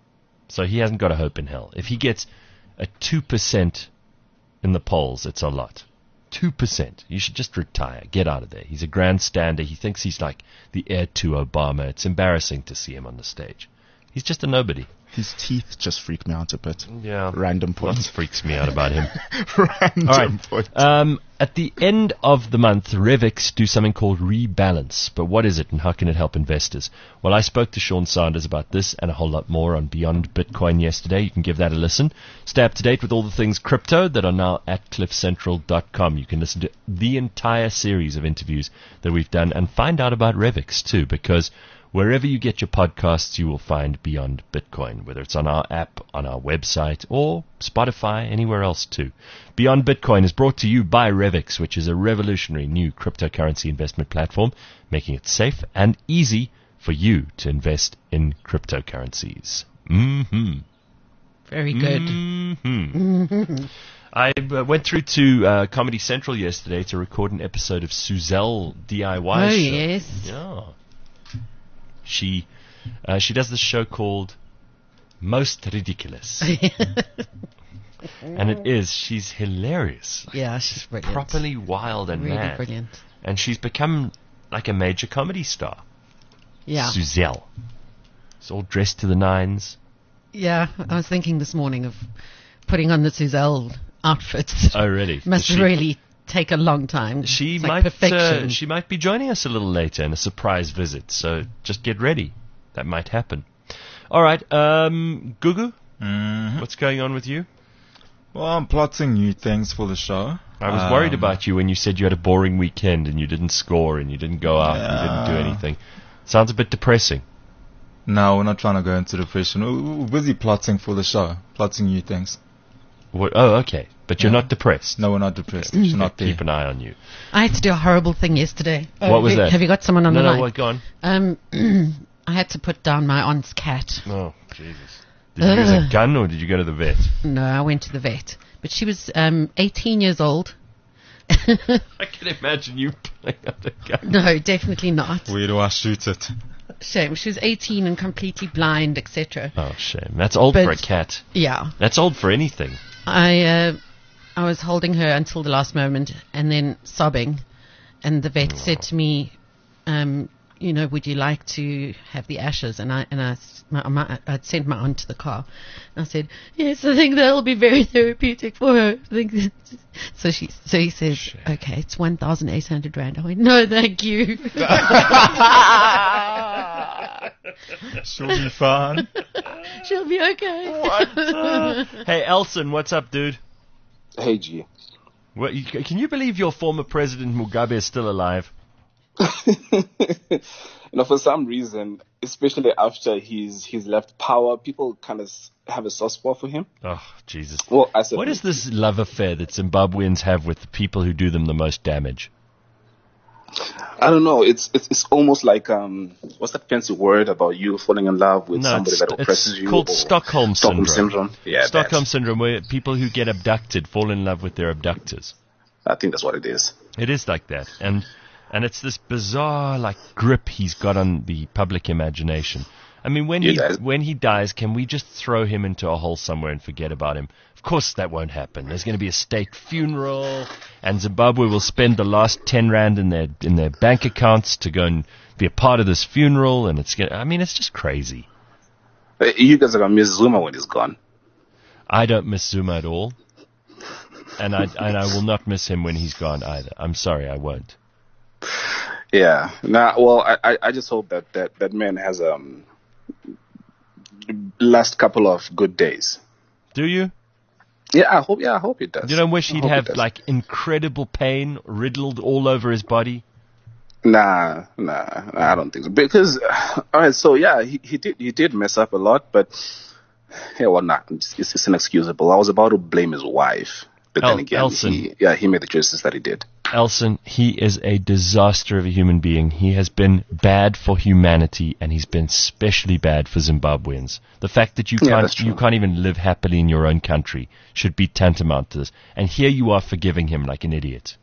So he hasn't got a hope in hell. If he gets a two percent in the polls, it's a lot. two percent. You should just retire. Get out of there. He's a grandstander. He thinks he's like the heir to Obama. It's embarrassing to see him on the stage. He's just a nobody. His teeth just freak me out a bit. Yeah. Random What points. freaks me out about him. Random All right. points. Um, at the end of the month, Revix do something called Rebalance. But what is it and how can it help investors? Well, I spoke to Sean Sanders about this and a whole lot more on Beyond Bitcoin yesterday. You can give that a listen. Stay up to date with all the things crypto that are now at cliff central dot com. You can listen to the entire series of interviews that we've done and find out about Revix too, because wherever you get your podcasts, you will find Beyond Bitcoin, whether it's on our app, on our website, or Spotify, anywhere else too. Beyond Bitcoin is brought to you by Revix, which is a revolutionary new cryptocurrency investment platform, making it safe and easy for you to invest in cryptocurrencies. Mm-hmm. Very good. Mm-hmm. I uh, went through to uh, Comedy Central yesterday to record an episode of Suzelle D I Y Oh, show. yes. Yeah. She uh, she does this show called Most Ridiculous. And it is. She's hilarious. Yeah, she's brilliant. Properly wild and Really mad. brilliant. And she's become like a major comedy star. Yeah. Suzelle. It's all dressed to the nines. Yeah, I was thinking this morning of putting on the Suzelle outfits. Oh, really? Must She- really take a long time. She It's like might perfection. uh, she might be joining us a little later in a surprise visit, so just get ready. That might happen. All right, um, Gugu, Mhm. what's going on with you? Well, I'm plotting new things for the show. I was worried Um, about you when you said you had a boring weekend and you didn't score and you didn't go out and you didn't do Yeah. anything. Sounds a bit depressing. No, we're not trying to go into depression. We're we're busy plotting for the show, plotting new things. What, oh, okay, but you're Yeah. not depressed. No, we're not depressed. She's not there. Keep an eye on you. I had to do a horrible thing yesterday. What was Have- that? Have you got someone on no, the no, line? what, go on. Um, I had to put down my aunt's cat. Oh, Jesus. Did you use a Ugh. gun or did you go to the vet? No, I went to the vet. But she was um, eighteen years old. I can imagine you pulling out a gun. No, definitely not. Where do I shoot it? Shame. She was eighteen and completely blind, et cetera. Oh, shame. That's old But- for a cat. Yeah. That's old for anything. I uh, I was holding her until the last moment and then sobbing. And the vet said to me, um, you know, would you like to have the ashes? And I and I, my, my, I'd sent my aunt to the car. And I said, yes, I think that'll be very therapeutic for her. I think so she, so he says, Shit. okay, it's one thousand eight hundred rand. I went, no, thank you. She'll be fine. She'll be okay. What? Uh, hey, Elson, what's up, dude? Hey, G. What, you, can you believe your former president Mugabe is still alive? You know, for some reason, especially after he's he's left power, people kind of have a soft spot for him. Oh, Jesus. Well, I said, what is this love affair that Zimbabweans have with the people who do them the most damage? I don't know. It's it's it's almost like um, what's that fancy word about you falling in love with no, somebody that oppresses it's you? Called Stockholm, Stockholm syndrome. syndrome. Yeah, Stockholm that. syndrome, where people who get abducted fall in love with their abductors. I think that's what it is. It is like that, and and it's this bizarre like grip he's got on the public imagination. I mean, when You he guys- when he dies, can we just throw him into a hole somewhere and forget about him? Of course, that won't happen. There's going to be a state funeral, and Zimbabwe will spend the last ten rand in their in their bank accounts to go and be a part of this funeral. And it's going I mean, it's just crazy. Uh, You guys are gonna miss Zuma when he's gone. I don't miss Zuma at all, and I and I will not miss him when he's gone either. I'm sorry, I won't. Yeah. Nah. Well, I, I I just hope that that that man has um last couple of good days. Do you? Yeah, I hope. Yeah, I hope it does. You don't wish I he'd hope it have does. like incredible pain riddled all over his body? Nah, nah, nah, I don't think so. Because, uh, all right, so yeah, he, he did he did mess up a lot, but yeah, well, nah, it's, it's inexcusable. I was about to blame his wife, but El- then again, Elson. he, yeah, he made the choices that he did. Elson, he is a disaster of a human being. He has been bad for humanity, and he's been especially bad for Zimbabweans. The fact that you Yeah, can't that's true. you can't even live happily in your own country should be tantamount to this. And here you are forgiving him like an idiot.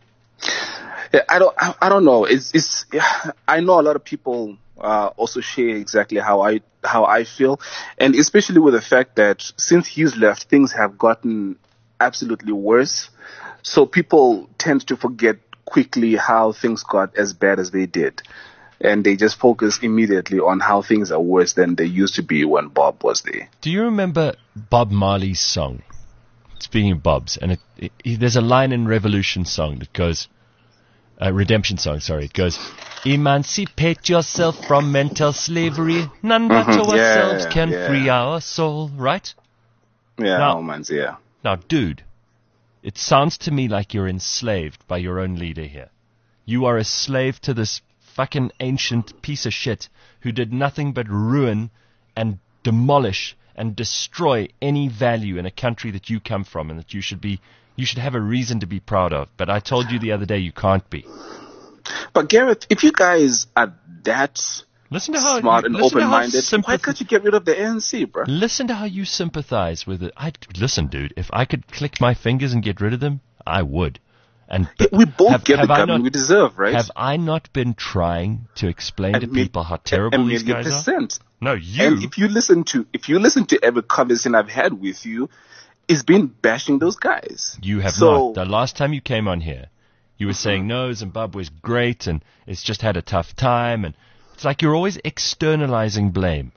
Yeah, I don't, I, I don't know. It's, it's. Yeah, I know a lot of people uh, also share exactly how I how I feel, and especially with the fact that since he's left, things have gotten absolutely worse. So people tend to forget quickly how things got as bad as they did, and they just focus immediately on how things are worse than they used to be when Bob was there. Do you remember Bob Marley's song? Speaking of Bob's, and it, it, it, there's a line in Revolution song that goes, uh, Redemption song, sorry, it goes, emancipate yourself from mental slavery, none but Mhm, yeah, ourselves can yeah. free our soul, right? Yeah, Now- oh man, yeah. Now, dude, it sounds to me like you're enslaved by your own leader here. You are a slave to this fucking ancient piece of shit who did nothing but ruin and demolish and destroy any value in a country that you come from and that you should be, you should have a reason to be proud of. But I told you the other day you can't be. But Gareth, if you guys are that Listen to how smart and listen to how open-minded, why sympath- can't you get rid of the A N C, bro? Listen to how you sympathize with it. I listen, dude. If I could click my fingers and get rid of them, I would. And Yeah, we both have- get have the I government not- we deserve, right? Have I not been trying to explain And to mi- people how terrible and these million guys are? percent. No, you. And if you listen to if you listen to every conversation I've had with you, it's been bashing those guys. You have so, not. The last time you came on here, you were saying, no, Zimbabwe's great and it's just had a tough time. And it's like you're always externalizing blame.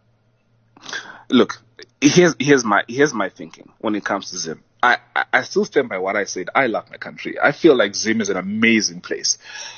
Look, here's here's my here's my thinking when it comes to Zim. I, I, I still stand by what I said. I love my country. I feel like Zim is an amazing place.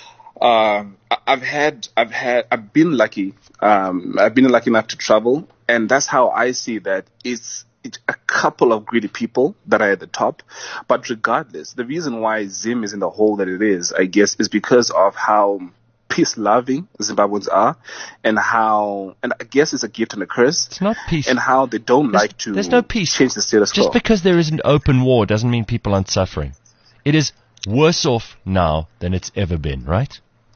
Um, I, I've had I've had I've been lucky. Um, I've been lucky enough to travel, and that's how I see that. It's it's a couple of greedy people that are at the top, but regardless, the reason why Zim is in the hole that it is, I guess, is because of how peace-loving Zimbabweans are, and how, and I guess it's a gift and a curse. It's not peace. And how they don't There's- like to there's no peace. change the status quo. Just because there is an open war doesn't mean people aren't suffering. It is worse off now than it's ever been, right?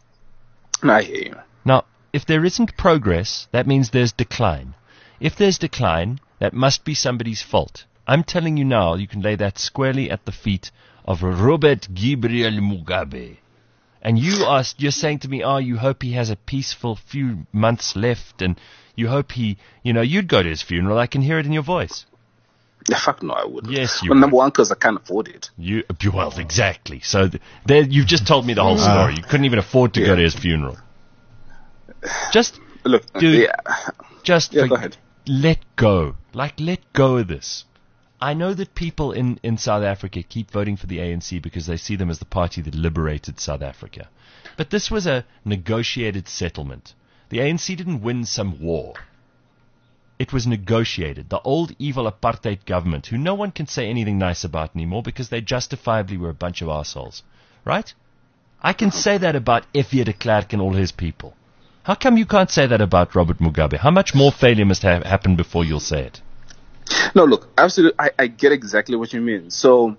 I hear you. Now, if there isn't progress, that means there's decline. If there's decline, that must be somebody's fault. I'm telling you now, you can lay that squarely at the feet of Robert Gabriel Mugabe. And you are, you're saying to me, oh, you hope he has a peaceful few months left, and you hope he, you know, you'd go to his funeral. I can hear it in your voice. Yeah, fuck no, I wouldn't. Yes, you Well, would. number one, because I can't afford it. You, well, exactly. So th- there, you've just told me the whole story. You couldn't even afford to go Yeah. to his funeral. Just, Look, dude, yeah. just Yeah, for- go ahead. let go. Like, let go of this. I know that people in, in South Africa keep voting for the A N C because they see them as the party that liberated South Africa. But this was a negotiated settlement. The A N C didn't win some war. It was negotiated. The old evil apartheid government, who no one can say anything nice about anymore because they justifiably were a bunch of assholes. Right? I can say that about F.W. de Klerk and all his people. How come you can't say that about Robert Mugabe? How much more failure must have happened before you'll say it? No, look, absolutely, I, I get exactly what you mean. So,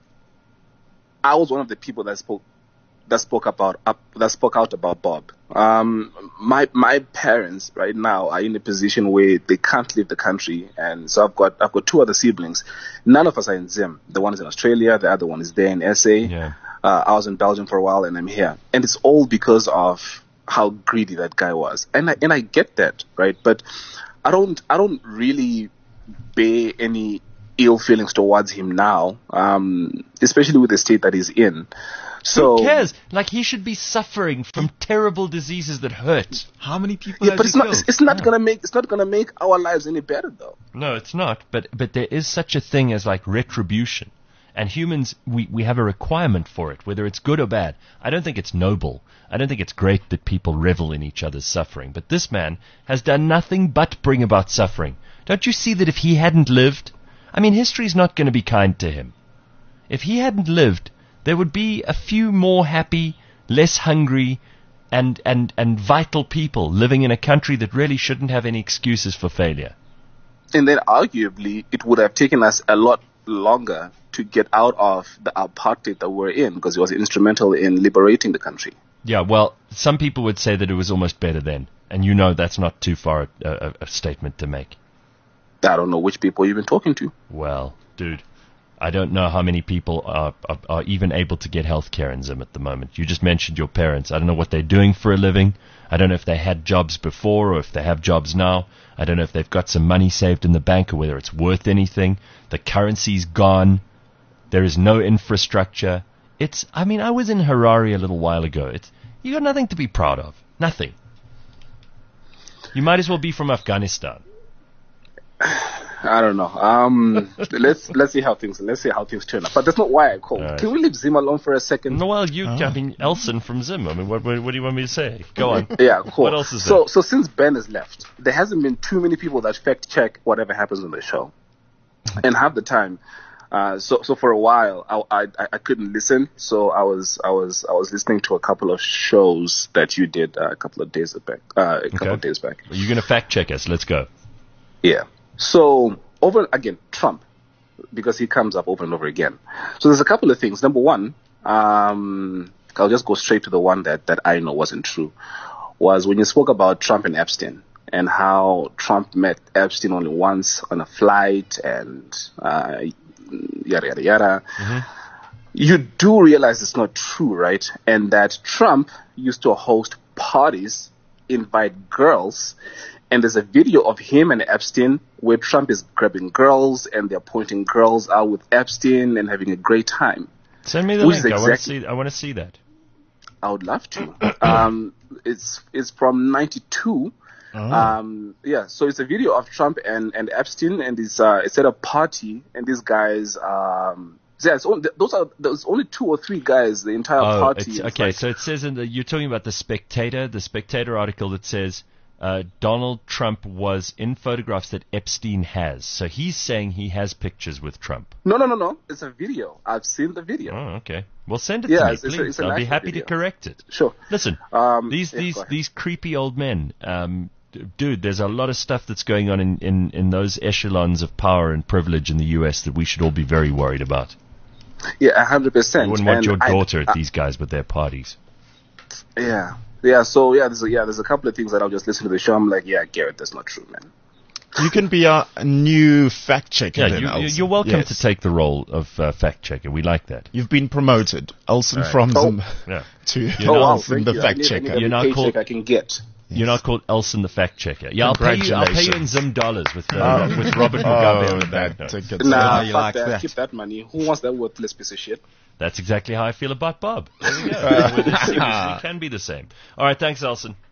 I was one of the people that spoke that spoke about up, that spoke out about Bob. Um, my my parents right now are in a position where they can't leave the country, and so I've got I've got two other siblings. None of us are in Zim. The one is in Australia, the other one is there in S A. Yeah. Uh, I was in Belgium for a while, and I'm here, and it's all because of how greedy that guy was, and I, and I get that, right? But I don't I don't really bear any ill feelings towards him now, um, especially with the state that he's in. So, Who cares? Like, he should be suffering from terrible diseases that hurt. How many people yeah, has but he it's not killed? it's, it's not Yeah. gonna make it's not gonna make our lives any better though. No, it's not. But but there is such a thing as like retribution. And humans, we, we have a requirement for it, whether it's good or bad. I don't think it's noble. I don't think it's great that people revel in each other's suffering. But this man has done nothing but bring about suffering. Don't you see that if he hadn't lived, I mean, history's not going to be kind to him. If he hadn't lived, there would be a few more happy, less hungry, and, and, and vital people living in a country that really shouldn't have any excuses for failure. And then arguably it would have taken us a lot longer to get out of the apartheid that we're in, because he was instrumental in liberating the country. Yeah, well, some people would say that it was almost better then. And you know that's not too far a, a, a statement to make. I don't know which people you've been talking to. Well, dude, I don't know how many people are, are, are even able to get health care in Zim at the moment. You just mentioned your parents. I don't know what they're doing for a living. I don't know if they had jobs before or if they have jobs now. I don't know if they've got some money saved in the bank or whether it's worth anything. The currency's gone. There is no infrastructure. It's, I mean, I was in Harare a little while ago. It's, you got nothing to be proud of. Nothing. You might as well be from Afghanistan. I don't know. Um, let's let's see how things let's see how things turn out. But that's not why I called. Right. Can we leave Zim alone for a second? No, well, you, Oh. I mean, Elson from Zim. I mean, what, what, what do you want me to say? Go on. Yeah, cool. What else is so there? so since Ben has left, there hasn't been too many people that fact check whatever happens on the show, and half the time. Uh, so, so for a while, I, I, I couldn't listen. So I was, I was, I was listening to a couple of shows that you did uh, a couple of days back. Uh, a couple Okay. of days back. You're going to fact check us. Let's go. Yeah. So over again, Trump, because he comes up over and over again. So there's a couple of things. Number one, um, I'll just go straight to the one that that I know wasn't true. Was when you spoke about Trump and Epstein, and how Trump met Epstein only once on a flight, and uh, yada yada yada. Mm-hmm. You do realize it's not true, right? And that Trump used to host parties, invite girls, and there's a video of him and Epstein where Trump is grabbing girls and they're pointing girls out with Epstein and having a great time. Send me the Which is link. I want to exactly- see. I want to see that. I would love to. Um, it's it's from ninety-two. Oh. Um, yeah, so it's a video of Trump and, and Epstein, and it's uh, it's at a party, and these guys. Um, yeah, it's only, those are there's only two or three guys. The entire Oh, party. it's, is okay. like- So it says in the, you're talking about the Spectator, the Spectator article that says uh, Donald Trump was in photographs that Epstein has. So he's saying he has pictures with Trump. no, no, no, no. It's a video. I've seen the video. Oh, okay. Well, send it Yeah, to me, it's- it's a- please. it's an I'll be actual happy video. to correct it. Sure. Listen, Um, these yeah, these go ahead. these creepy old men. Um, d- dude, there's a lot of stuff that's going on in, in, in those echelons of power and privilege in the U S that we should all be very worried about. Yeah, a hundred percent. You wouldn't want And your I- daughter I- at these guys with their parties. Yeah, yeah. So yeah, there's a, yeah, there's a couple of things that I'll just listen to the show. I'm like, yeah, Garrett, that's not true, man. You can be our new fact checker. Yeah, then, you, you- Elson. you're welcome Yes. to take the role of uh, fact checker. We like that. You've been promoted, Elson Right. from Oh. Zim Yeah. to You're oh not- wow, Elson thank the you. I fact need- I need checker. every You're not paycheck called- I can get. You're not called Elson the fact checker. Yeah, I'll pay you. I'll pay you in Congratulations. Zim dollars with uh, with Robert Mugabe Oh, on the that banknote. ticket. Nah, you fuck like that. that. Keep that money. Who wants that worthless piece of shit? That's exactly how I feel about Bob. There we go. Well, this seriously can be the same. All right, thanks, Elson.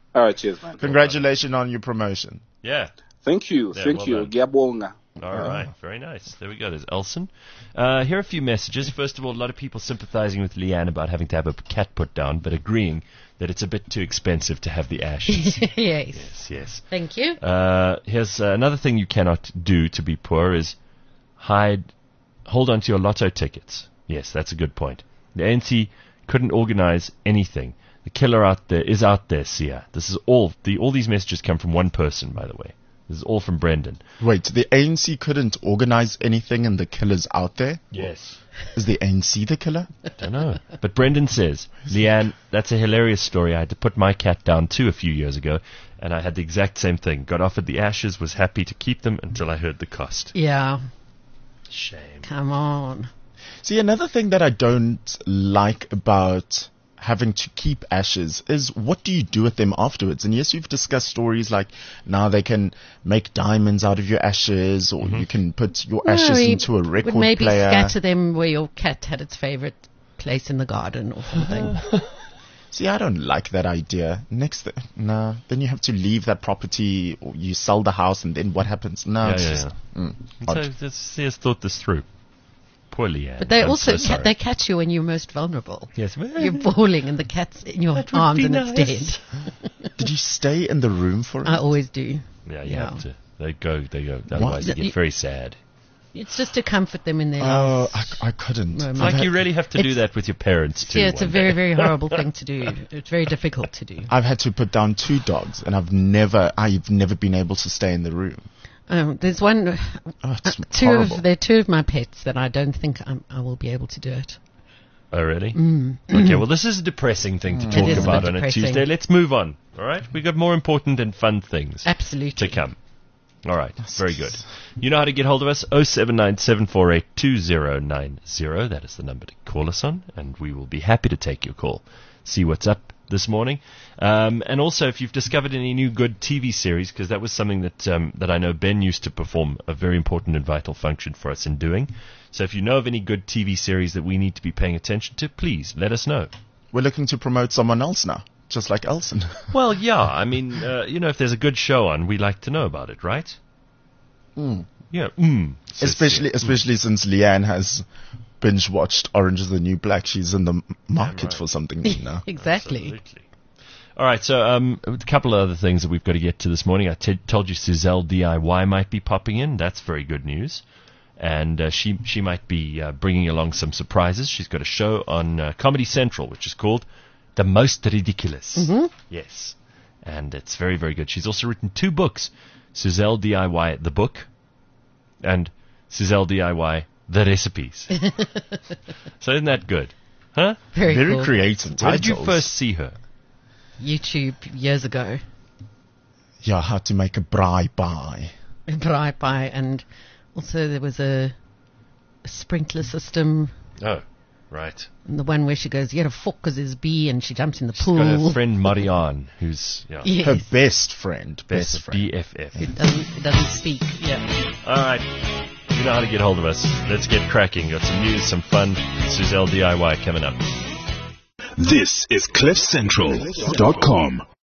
All right, cheers, man. Congratulations on your promotion. Yeah. Thank you. Yeah, Thank well you. done. Giyabonga. All right, very nice. There we go. There's Elson. Uh, here are a few messages. First of all, a lot of people sympathizing with Leanne about having to have a cat put down, but agreeing that it's a bit too expensive to have the ashes. yes. Yes, yes. Thank you. Uh, here's uh, another thing you cannot do to be poor is hide, hold on to your lotto tickets. Yes, that's a good point. The A N C couldn't organize anything. The killer out there is out there, Sia. This is all, the, all these messages come from one person, by the way. This is all from Brendan. Wait, the A N C couldn't organize anything and the killer's out there? Yes. Is the A N C the killer? Don't know. But Brendan says, Leanne, that's a hilarious story. I had to put my cat down too a few years ago, and I had the exact same thing. Got offered the ashes, was happy to keep them until I heard the cost. Yeah. Shame. Come on. See, another thing that I don't like about having to keep ashes is what do you do with them afterwards? And yes, we've discussed stories like now they can make diamonds out of your ashes, or Mm-hmm. you can put your ashes No, you into a record would maybe player. scatter them where your cat had its favorite place in the garden or something. See, I don't like that idea. Next, th- no, then you have to leave that property, or you sell the house, and then what happens? No, Yeah, it's yeah, just, yeah. mm, So odd. this, he has thought this through. Poor Leanne. But they I'm also so ca- sorry. they catch you when you're most vulnerable. Yes. You're bawling and the cat's in your That would arms be and nice. it's dead. Did you stay in the room for it? I always do. Yeah, you Yeah. have to. They go, they go. Otherwise, you You- get very sad. It's just to comfort them in their Oh, last I, I couldn't. moment. I've Like had- you really have to do It's- that with your parents too. Yeah, it's a one very, day. very horrible thing to do. It's very difficult to do. I've had to put down two dogs, and I've never, I've never been able to stay in the room. Um, there's one, Oh, it's two horrible. of, there are two of my pets that I don't think I'm, I will be able to do it. Oh, really? Mm. Okay, well, this is a depressing thing to It talk is a about bit on a depressing. Tuesday. Let's move on. All right, we got more important and fun things Absolutely. to come. All right, very good. You know how to get hold of us? oh seven nine, seven four eight, two oh nine oh. That is the number to call us on, and we will be happy to take your call. See what's up this morning. Um, and also, if you've discovered any new good T V series, because that was something that um, that I know Ben used to perform a very important and vital function for us in doing. So if you know of any good T V series that we need to be paying attention to, please let us know. We're looking to promote someone else now, just like Elson. Well, yeah, I mean, uh, you know, if there's a good show on, we like to know about it, right? Mm. Yeah, mm. says- especially, especially since Leanne has binge watched Orange is the New Black. She's in the m- market right. for something new now. Exactly. Absolutely. All right, so um, a couple of other things that we've got to get to this morning. I t- told you Suzelle D I Y might be popping in. That's very good news. And uh, she she might be uh, bringing along some surprises. She's got a show on uh, Comedy Central, which is called The Most Ridiculous. Mm-hmm. Yes. And it's very, very good. She's also written two books, Suzelle D I Y, the book, and Suzelle D I Y, the recipes. So isn't that good? Huh? Very, Very cool. creative Where titles. did you first see her? YouTube years ago. Yeah, how to make a braai pie. Braai pie, and also there was a, a sprinkler system, Oh, right. and the one where she goes, "Get a fork 'cause there's bee," and she jumps in the She's pool. got her friend Marianne, who's yeah, Yes. Her best friend. best Best friend. B F F. It doesn't, it doesn't speak. Yeah. All right, you know how to get hold of us. Let's get cracking. Got some news, some fun. Suzelle D I Y coming up. This is cliff central dot com.